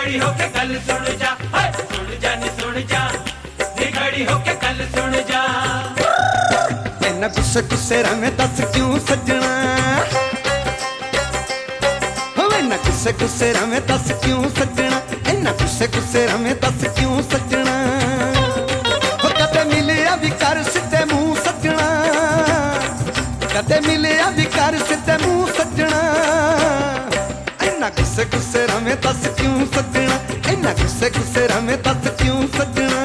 खड़ी होके गल सुन जा, सुन जा नी सुन जा, नी खड़ी होके गल सुन जा। इन्ना गुस्से गुस्से रवे दस क्यों सजना, इन्ना गुस्से गुस्से रवे दस क्यों सजना, इन्ना गुस्से गुस्से रवे दस क्यों सजना। कदे मिलिया भी कर सिद्धे मुंह सजना, कदे मिलिया भी कर सिद्धे मुंह सजना। इन्ना गुस्से गुस्से रवे दस क्यों सजना, इन्ना गुस्से गुस्से रवे दस क्यों सजना।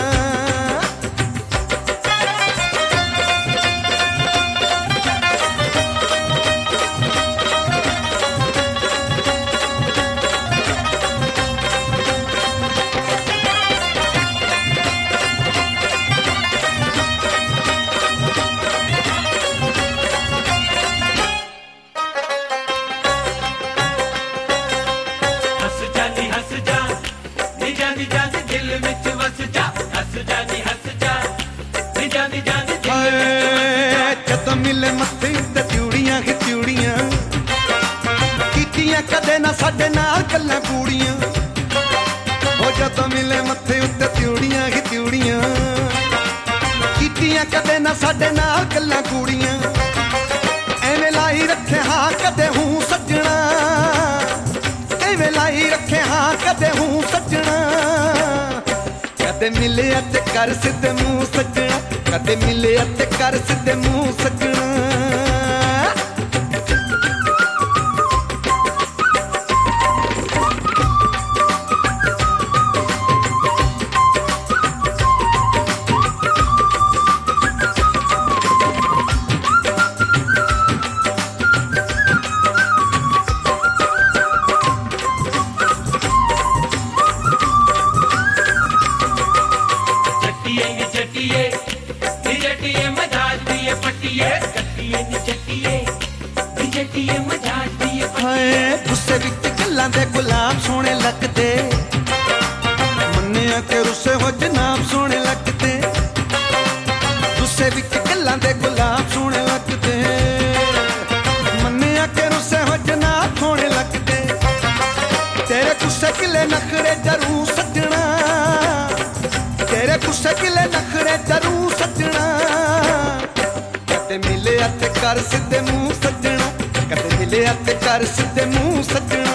जदों मिले मत्थे ते त्यूड़ियां ही त्यूड़ियां, कीतियां कदे ना साडे नाल गल्लां कूड़ियां। ओ जदों मिले मत्थे उत्ते त्यूड़ियां ही त्यूड़ियां, कीतियां कदे ना साडे नाल गल्लां कूड़ियां। एवें लाई रखे हाँ कदे हूं सजना, एवें लाई रखे हाँ कदे हूं सजना। कदे मिले ते कर सिद्धे मुंह सजना, कदे मिले ते कर सिद्धे मुंह सजना। गुस्से विच गल्लां दे गुलाब सोहणे लगदे, मन्निया के रुस्से हो जनाब सोहणे लगदे। गुस्से विच गल्लां दे गुलाब सोहणे लगदे, मन्निया के रुस्से हो जनाब सोहणे लगदे। तेरे गुस्से किले नखरे जरूर सजना, तेरे गुस्से किले नखरे जरूर सजना। कदे मिले ते कर सिद्धे मुंह सजना, कदे मिले ते कर सिद्धे मुंह सजना।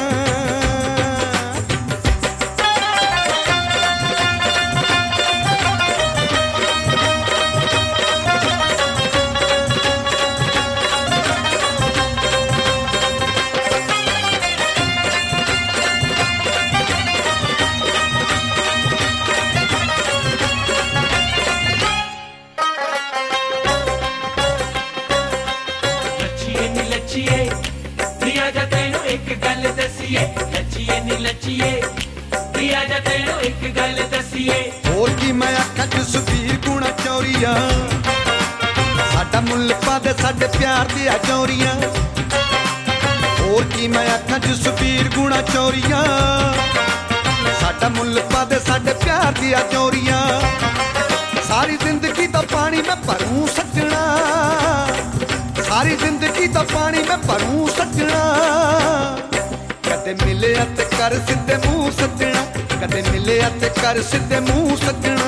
होर की मैं आखां जसवीर गुणा चौरिया, साडा मुल्ल पा दे साडे प्यार दिया चौरिया। होर की मैं आखां जसवीर गुणा चौरिया, साडा मुल्ल पा दे साडे प्यार दिया चौरिया। सारी जिंदगी दा पानी मैं भरूं सजना, सारी जिंदगी दा पानी मैं भरूं सजना। कदे मिले ते कर सिद्धे मुंह सजना, कदे मिले ते कर सिद्धे मुंह सजना।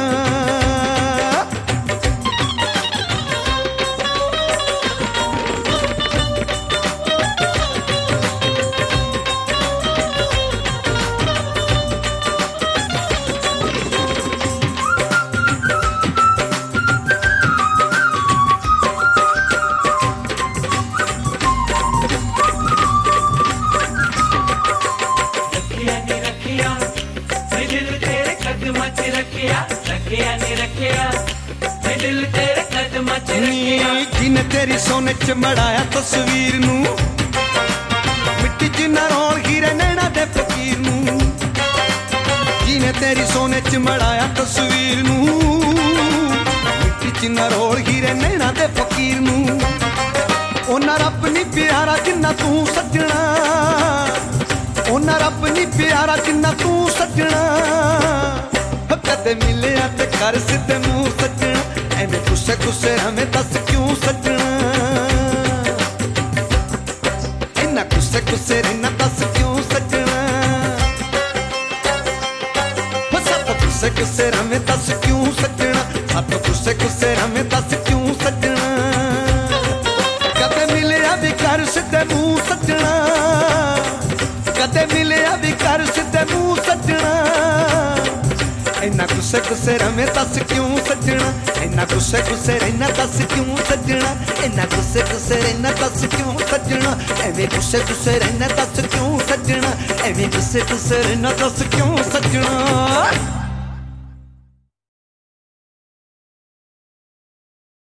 जिने तेरी सोने च मड़ाया तस्वीर नू, मिट्टी च ना रोल हीरे नैना दे फकीर नू। जिने तेरी सोने च मड़ाया तस्वीर नू, मिट्टी च ना रोल हीरे नैना दे फकीर नू। ओना रब नी प्यारा जिन्ना तू सजना, ओना रब नी प्यारा जिन्ना तू सजना। कदे मिले ते कर सिद्धे मुंह सजना, एने गुस्से गुस्से हमें दस क्यों सजना। इन्ना गुस्से गुस्से रहना दस क्यों सजना। गुस्से गुस्से रवे दस क्यों सजना, इन्ना गुस्से गुस्से रहना दस क्यों सजना, इन्ना गुस्से गुस्से रहना दस क्यों सजना, एवें गुस्से गुस्से रहना दस क्यों सजना, एवें गुस्से गुस्से रहना दस क्यों सजना।